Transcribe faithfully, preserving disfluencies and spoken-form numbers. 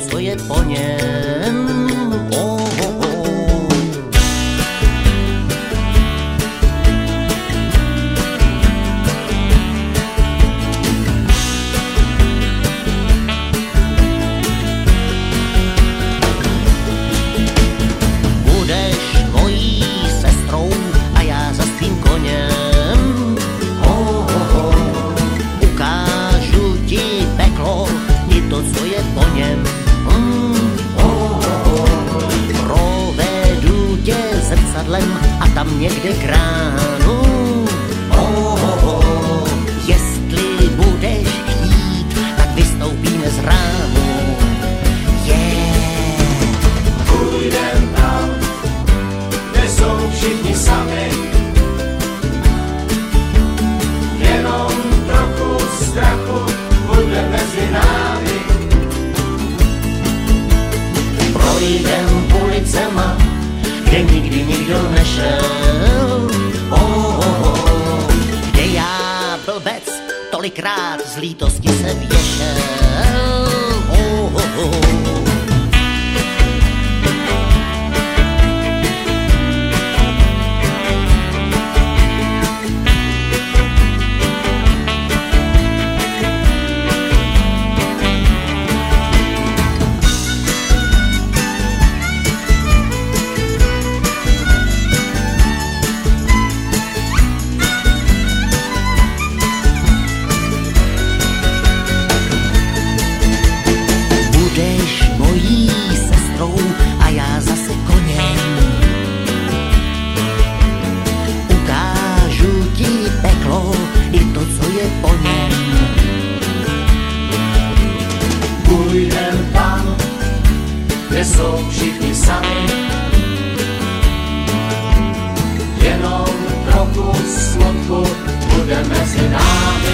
co je po něm. Oh, oh, oh. Budeš mojí sestrou a já za svým koněm. Oh, oh, oh. Ukážu ti peklo i to, co je po něm. Mm, oh, oh, oh. Provedu tě zrcadlem a tam někde k ránu. Oh, oh, oh. Jestli budeš chtít, tak vystoupíme z rámu. Yeah. Půjdem tam, kde jsou všichni sami. Jenom trochu strachu bude mezi námi. Projdem ulicema, kde nikdy nikdo nešel. Oh, oh, oh. Kde já, blbec, tolikrát z lítosti se věšel. Oh, oh, oh. Budeš mojí sestrou a já zase koněm. Ukážu ti peklo i to, co je po něm. Půjdem tam, kde jsou všichni sami. Jenom trochu smutku bude mezi námi.